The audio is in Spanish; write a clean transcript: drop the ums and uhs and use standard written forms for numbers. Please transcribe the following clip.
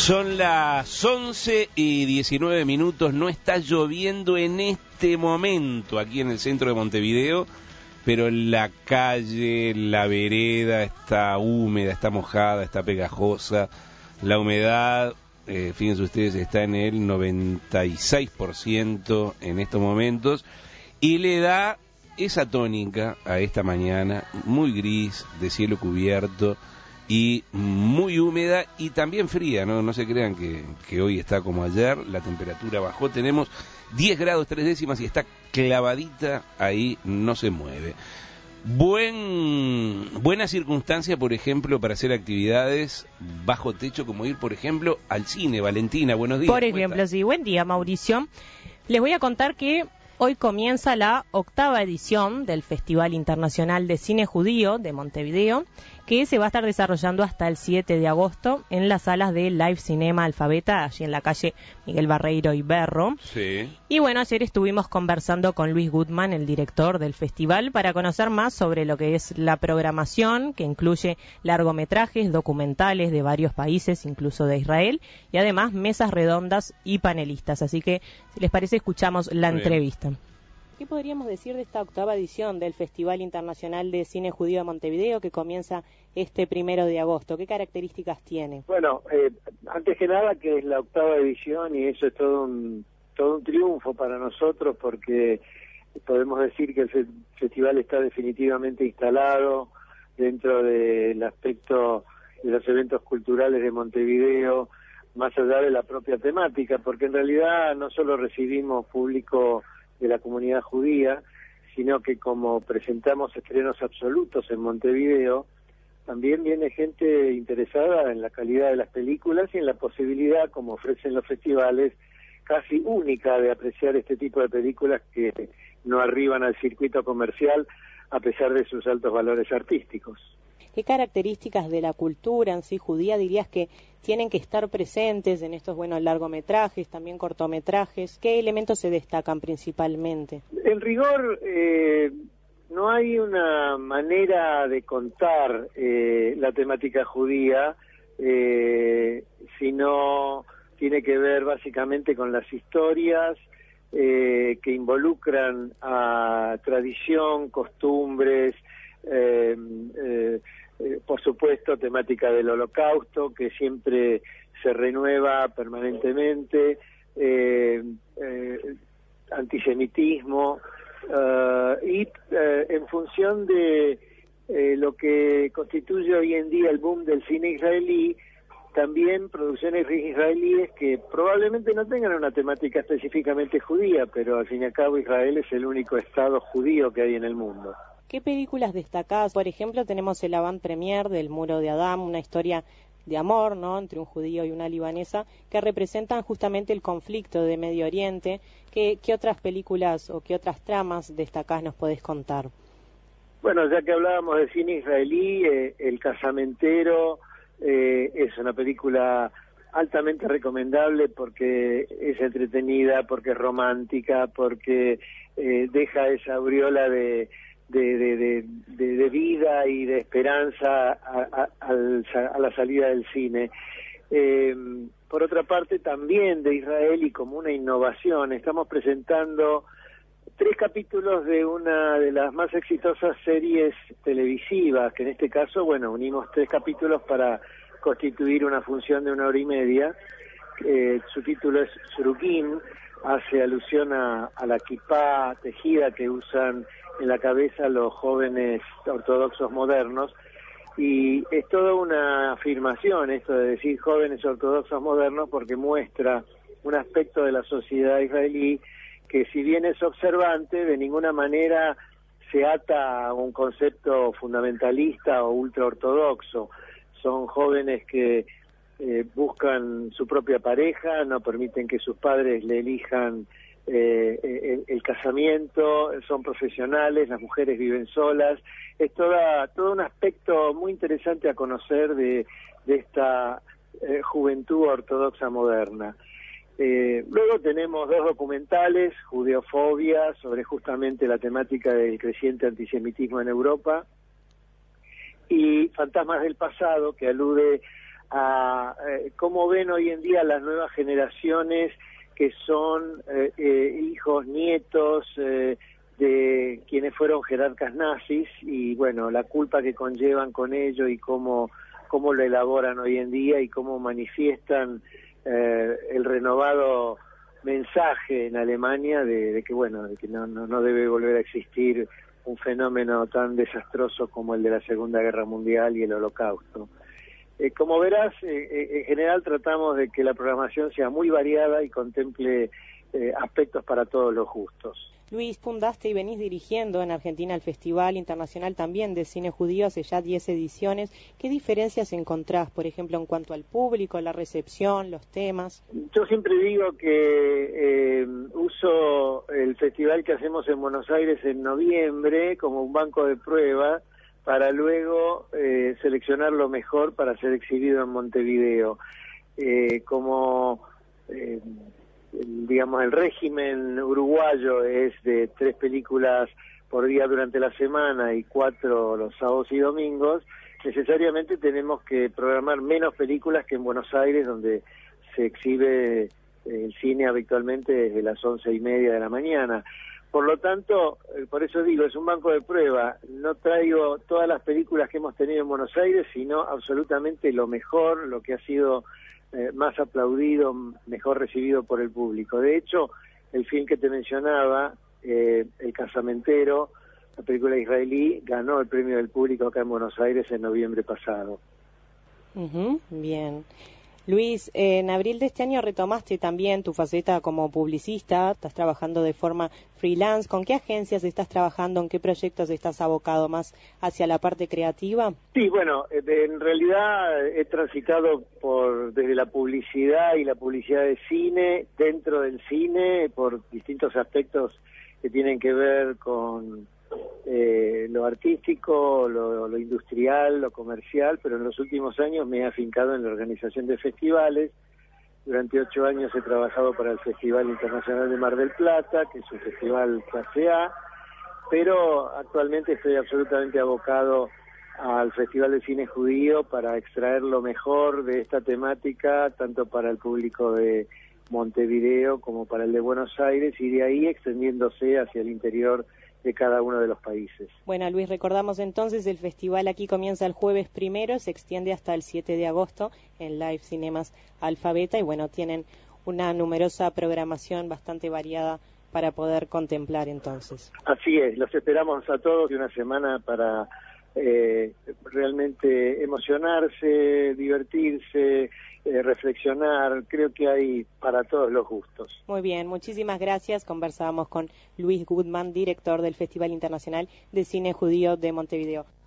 Son las 11:19, no está lloviendo en este momento aquí en el centro de Montevideo, pero la calle, la vereda está húmeda, está mojada, está pegajosa, la humedad, fíjense ustedes, está en el 96% en estos momentos, y le da esa tónica a esta mañana muy gris, de cielo cubierto, y muy húmeda y también fría, no se crean que hoy está como ayer, la temperatura bajó, tenemos 10 grados 3 décimas y está clavadita ahí, no se mueve. Buena circunstancia, por ejemplo, para hacer actividades bajo techo, como ir, por ejemplo, al cine. Valentina, buenos días. Por ejemplo, sí, buen día, Mauricio. Les voy a contar que hoy comienza la 8ª edición del Festival Internacional de Cine Judío de Montevideo, que se va a estar desarrollando hasta el 7 de agosto en las salas de Live Cinema Alfabeta, allí en la calle Miguel Barreiro y Berro. Sí. Y bueno, ayer estuvimos conversando con Luis Gutman, el director del festival, para conocer más sobre lo que es la programación, que incluye largometrajes, documentales de varios países, incluso de Israel, y además mesas redondas y panelistas. Así que, si les parece, escuchamos la entrevista. ¿Qué podríamos decir de esta 8ª edición del Festival Internacional de Cine Judío de Montevideo que comienza este 1 de agosto? ¿Qué características tiene? Bueno, antes que nada que es la 8ª edición y eso es todo un triunfo para nosotros porque podemos decir que el festival está definitivamente instalado dentro del aspecto de los eventos culturales de Montevideo, más allá de la propia temática, porque en realidad no solo recibimos público de la comunidad judía, sino que como presentamos estrenos absolutos en Montevideo, también viene gente interesada en la calidad de las películas y en la posibilidad, como ofrecen los festivales, casi única de apreciar este tipo de películas que no arriban al circuito comercial a pesar de sus altos valores artísticos. ¿Qué características de la cultura en sí judía dirías que tienen que estar presentes en estos largometrajes, también cortometrajes? ¿Qué elementos se destacan principalmente? En rigor, no hay una manera de contar la temática judía, sino tiene que ver básicamente con las historias que involucran a tradición, costumbres, por supuesto temática del Holocausto que siempre se renueva permanentemente, antisemitismo y en función de lo que constituye hoy en día el boom del cine israelí, también producciones israelíes que probablemente no tengan una temática específicamente judía, pero al fin y al cabo Israel es el único estado judío que hay en el mundo. ¿Qué películas destacás? Por ejemplo, tenemos el avant-première del Muro de Adán, una historia de amor, ¿no?, entre un judío y una libanesa, que representan justamente el conflicto de Medio Oriente. ¿Qué otras películas o qué otras tramas destacás nos podés contar? Bueno, ya que hablábamos de cine israelí, El Casamentero es una película altamente recomendable porque es entretenida, porque es romántica, porque deja esa aureola de vida y de esperanza a la salida del cine. Por otra parte, también de Israel y como una innovación, estamos presentando 3 capítulos de una de las más exitosas series televisivas, que en este caso, unimos 3 capítulos para constituir una función de 1 hora y media. Su título es Surukim, hace alusión a la kipá tejida que usan en la cabeza los jóvenes ortodoxos modernos, y es toda una afirmación esto de decir jóvenes ortodoxos modernos porque muestra un aspecto de la sociedad israelí que, si bien es observante, de ninguna manera se ata a un concepto fundamentalista o ultraortodoxo. Son jóvenes que buscan su propia pareja, no permiten que sus padres le elijan el casamiento, son profesionales, las mujeres viven solas. Es todo un aspecto muy interesante a conocer de esta juventud ortodoxa moderna. Luego tenemos 2 documentales, Judeofobia, sobre justamente la temática del creciente antisemitismo en Europa, y Fantasmas del Pasado, que alude a cómo ven hoy en día las nuevas generaciones que son hijos, nietos de quienes fueron jerarcas nazis y bueno, la culpa que conllevan con ello y cómo lo elaboran hoy en día y cómo manifiestan el renovado mensaje en Alemania de que bueno, de que no debe volver a existir un fenómeno tan desastroso como el de la Segunda Guerra Mundial y el Holocausto. Como verás, en general tratamos de que la programación sea muy variada y contemple aspectos para todos los gustos. Luis, fundaste y venís dirigiendo en Argentina el Festival Internacional también de Cine Judío hace ya 10 ediciones. ¿Qué diferencias encontrás, por ejemplo, en cuanto al público, la recepción, los temas? Yo siempre digo que uso el festival que hacemos en Buenos Aires en noviembre como un banco de prueba para luego seleccionar lo mejor para ser exhibido en Montevideo. Digamos, el régimen uruguayo es de 3 películas por día durante la semana y 4 los sábados y domingos, necesariamente tenemos que programar menos películas que en Buenos Aires, donde se exhibe el cine habitualmente desde las 11:30 de la mañana. Por lo tanto, por eso digo, es un banco de prueba. No traigo todas las películas que hemos tenido en Buenos Aires, sino absolutamente lo mejor, lo que ha sido más aplaudido, mejor recibido por el público. De hecho, el film que te mencionaba, El Casamentero, la película israelí, ganó el premio del público acá en Buenos Aires en noviembre pasado. Bien. Luis, en abril de este año retomaste también tu faceta como publicista, estás trabajando de forma freelance. ¿Con qué agencias estás trabajando? ¿En qué proyectos estás abocado más hacia la parte creativa? Sí, bueno, en realidad he transitado desde la publicidad y la publicidad de cine, dentro del cine, por distintos aspectos que tienen que ver con lo artístico, lo industrial, lo comercial, pero en los últimos años me he afincado en la organización de festivales. Durante 8 años he trabajado para el Festival Internacional de Mar del Plata, que es un festival clase A, pero actualmente estoy absolutamente abocado al Festival de Cine Judío para extraer lo mejor de esta temática, tanto para el público de Montevideo como para el de Buenos Aires, y de ahí extendiéndose hacia el interior de cada uno de los países. Bueno, Luis, recordamos entonces, el festival aquí comienza el jueves 1, se extiende hasta el 7 de agosto en Live Cinemas Alfabeta y bueno, tienen una numerosa programación bastante variada para poder contemplar entonces. Así es, los esperamos a todos de una semana para realmente emocionarse, divertirse, reflexionar. Creo que hay para todos los gustos. Muy bien, muchísimas gracias. Conversábamos con Luis Gutman, director del Festival Internacional de Cine Judío de Montevideo.